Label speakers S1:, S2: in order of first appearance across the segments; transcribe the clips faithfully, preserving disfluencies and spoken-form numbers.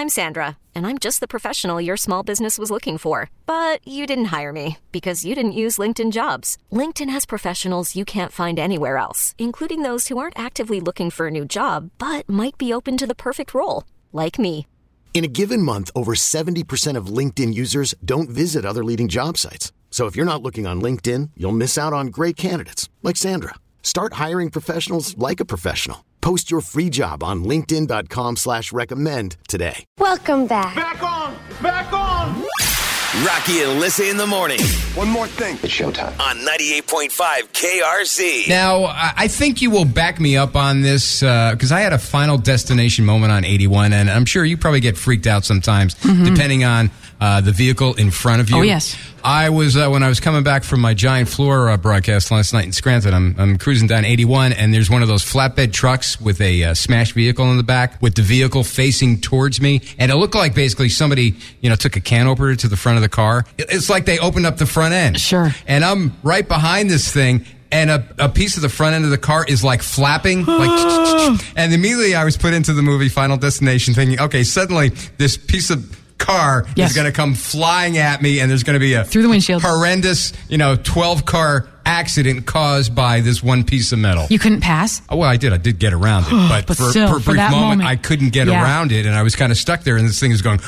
S1: I'm Sandra, and I'm just the professional your small business was looking for. But you didn't hire me because you didn't use LinkedIn Jobs. LinkedIn has professionals you can't find anywhere else, including those who aren't actively looking for a new job, but might be open to the perfect role, like me.
S2: In a given month, over seventy percent of LinkedIn users don't visit other leading job sites. So if you're not looking on LinkedIn, you'll miss out on great candidates like Sandra. Start hiring professionals like a professional. Post your free job on linkedin.com slash recommend today.
S3: Welcome back.
S4: Back on! Back on!
S5: Rocky and Alyssa in the morning.
S6: One more thing.
S5: It's showtime. On ninety-eight point five K R Z.
S7: Now, I think you will back me up on this because uh, I had a Final Destination moment on eighty-one, and I'm sure you probably get freaked out sometimes, mm-hmm. depending on uh, the vehicle in front of you.
S8: Oh, yes.
S7: I was, uh, when I was coming back from my Giant Floor uh, broadcast last night in Scranton, I'm, I'm cruising down eighty-one, and there's one of those flatbed trucks with a uh, smashed vehicle in the back with the vehicle facing towards me. And it looked like basically somebody, you know, took a can opener to the front of the car. It's like they opened up the front end.
S8: Sure.
S7: And I'm right behind this thing, and a, a piece of the front end of the car is like flapping. like, and immediately I was put into the movie Final Destination thinking, okay, suddenly this piece of car
S8: yes.
S7: is going to come flying at me, and there's going to be a
S8: through the windshield
S7: horrendous, you know, twelve car accident caused by this one piece of metal.
S8: You couldn't pass?
S7: Oh, well, I did. I did get around it, but,
S8: but
S7: for,
S8: still,
S7: for a
S8: for
S7: brief
S8: that
S7: moment,
S8: moment,
S7: I couldn't get
S8: yeah.
S7: around it, and I was kind of stuck there, and this thing is going.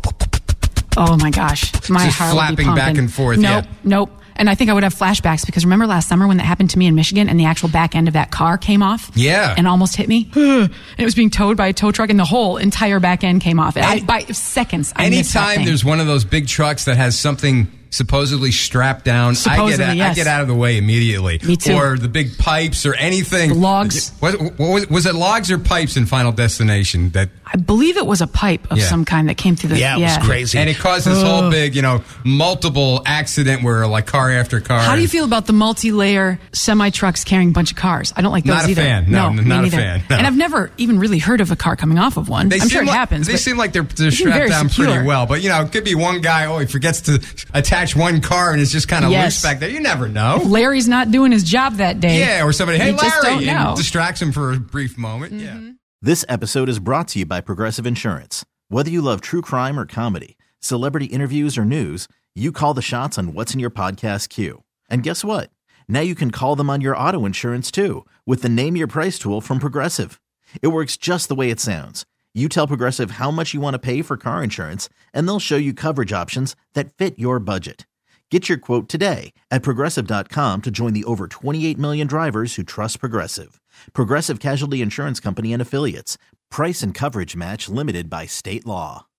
S8: Oh my gosh, my
S7: just
S8: heart
S7: flapping
S8: would be pumping.
S7: back and forth.
S8: Nope,
S7: yeah.
S8: nope. And I think I would have flashbacks because remember last summer when that happened to me in Michigan and the actual back end of that car came off?
S7: Yeah.
S8: And almost hit me? And it was being towed by a tow truck and the whole entire back end came off. Any, I, by seconds, I missed that
S7: Anytime
S8: thing.
S7: there's one of those big trucks that has something supposedly strapped down,
S8: supposedly,
S7: I, get out,
S8: yes.
S7: I get out of the way immediately.
S8: Me too.
S7: Or the big pipes or anything.
S8: The logs.
S7: Was, was, was it logs or pipes in Final Destination? That
S8: I believe it was a pipe of
S7: yeah.
S8: some kind that came through the...
S6: Yeah, it
S8: yeah.
S6: was crazy.
S7: And it caused this whole big, you know, multiple accident where like car after car.
S8: How do you feel about the multi-layer semi-trucks carrying a bunch of cars? I don't like those
S7: Not a
S8: either.
S7: fan. No,
S8: me
S7: not a
S8: neither.
S7: fan. No.
S8: And I've never even really heard of a car coming off of one.
S7: They
S8: I'm sure it
S7: like,
S8: happens.
S7: They
S8: but
S7: seem like they're, they're
S8: seem
S7: strapped
S8: very
S7: down
S8: secure.
S7: pretty well. But, you know, it could be one guy, oh, he forgets to attach one car and it's just kind of
S8: Yes.
S7: loose back there. You never know.
S8: Larry's not doing his job that day.
S7: Yeah, or somebody, hey,
S8: You just
S7: Larry,
S8: don't know.
S7: and distracts him for a brief moment.
S8: Mm-hmm.
S7: Yeah.
S9: This episode is brought to you by Progressive Insurance. Whether you love true crime or comedy, celebrity interviews or news, you call the shots on what's in your podcast queue. And guess what? Now you can call them on your auto insurance too with the Name Your Price tool from Progressive. It works just the way it sounds. You tell Progressive how much you want to pay for car insurance, and they'll show you coverage options that fit your budget. Get your quote today at Progressive dot com to join the over twenty-eight million drivers who trust Progressive. Progressive Casualty Insurance Company and Affiliates. Price and coverage match limited by state law.